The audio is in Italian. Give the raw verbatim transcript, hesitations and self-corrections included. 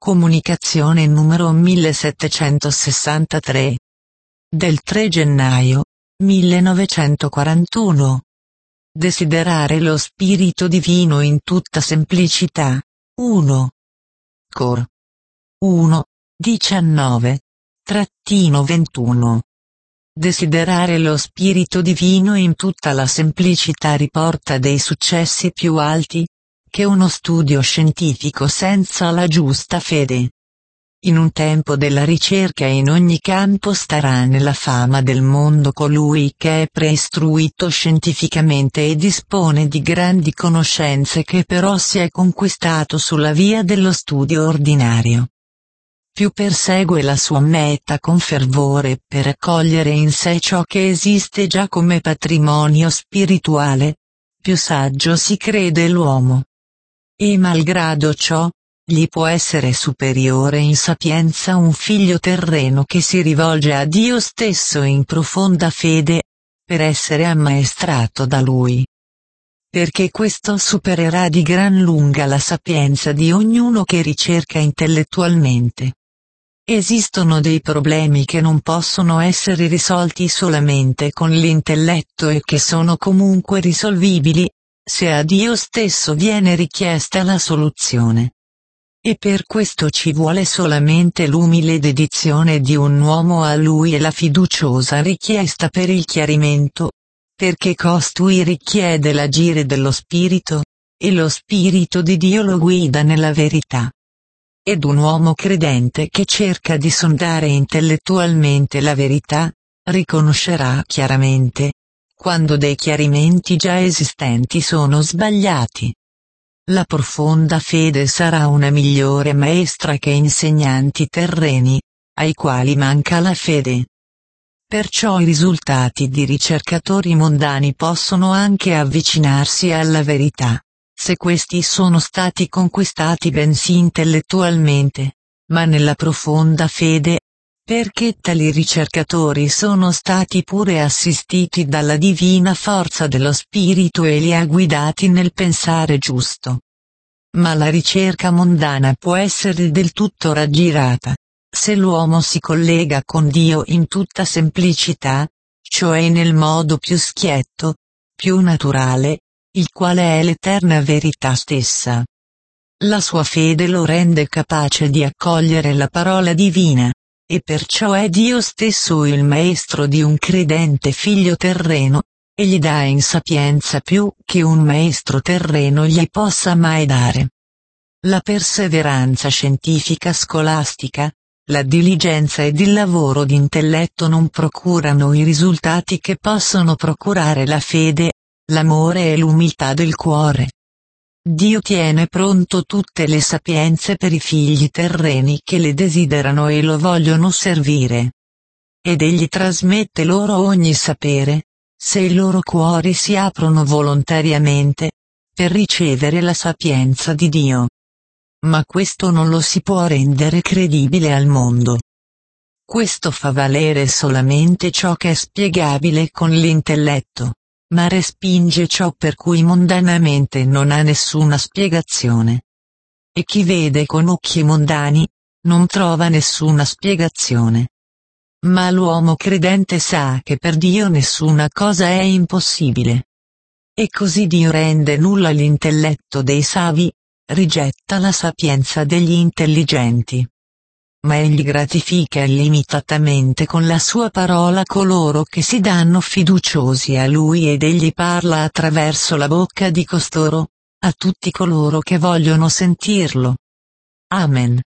Comunicazione numero millesettecentosessantatré. Del tre gennaio millenovecentoquarantuno. Desiderare lo Spirito Divino in tutta semplicità. uno. Cor. uno, diciannove ventuno. Desiderare lo Spirito Divino in tutta la semplicità riporta dei successi più alti che uno studio scientifico senza la giusta fede. In un tempo della ricerca in ogni campo starà nella fama del mondo colui che è preistruito scientificamente e dispone di grandi conoscenze che però si è conquistato sulla via dello studio ordinario. Più persegue la sua meta con fervore per accogliere in sé ciò che esiste già come patrimonio spirituale, più saggio si crede l'uomo. E malgrado ciò, gli può essere superiore in sapienza un figlio terreno che si rivolge a Dio stesso in profonda fede, per essere ammaestrato da Lui. Perché questo supererà di gran lunga la sapienza di ognuno che ricerca intellettualmente. Esistono dei problemi che non possono essere risolti solamente con l'intelletto e che sono comunque risolvibili, se a Dio stesso viene richiesta la soluzione. E per questo ci vuole solamente l'umile dedizione di un uomo a Lui e la fiduciosa richiesta per il chiarimento, perché costui richiede l'agire dello Spirito, e lo Spirito di Dio lo guida nella verità. Ed un uomo credente che cerca di sondare intellettualmente la verità, riconoscerà chiaramente, quando dei chiarimenti già esistenti sono sbagliati. La profonda fede sarà una migliore maestra che insegnanti terreni, ai quali manca la fede. Perciò i risultati di ricercatori mondani possono anche avvicinarsi alla verità, se questi sono stati conquistati bensì intellettualmente, ma nella profonda fede, perché tali ricercatori sono stati pure assistiti dalla divina forza dello Spirito e li ha guidati nel pensare giusto. Ma la ricerca mondana può essere del tutto raggirata, se l'uomo si collega con Dio in tutta semplicità, cioè nel modo più schietto, più naturale, il quale è l'eterna verità stessa. La sua fede lo rende capace di accogliere la parola divina. E perciò è Dio stesso il maestro di un credente figlio terreno, e gli dà in sapienza più che un maestro terreno gli possa mai dare. La perseveranza scientifica scolastica, la diligenza ed il lavoro d'intelletto non procurano i risultati che possono procurare la fede, l'amore e l'umiltà del cuore. Dio tiene pronto tutte le sapienze per i figli terreni che le desiderano e lo vogliono servire. Ed egli trasmette loro ogni sapere, se i loro cuori si aprono volontariamente, per ricevere la sapienza di Dio. Ma questo non lo si può rendere credibile al mondo. Questo fa valere solamente ciò che è spiegabile con l'intelletto, ma respinge ciò per cui mondanamente non ha nessuna spiegazione. E chi vede con occhi mondani, non trova nessuna spiegazione. Ma l'uomo credente sa che per Dio nessuna cosa è impossibile. E così Dio rende nulla l'intelletto dei savi, rigetta la sapienza degli intelligenti. Ma egli gratifica illimitatamente con la sua parola coloro che si danno fiduciosi a lui ed egli parla attraverso la bocca di costoro, a tutti coloro che vogliono sentirlo. Amen.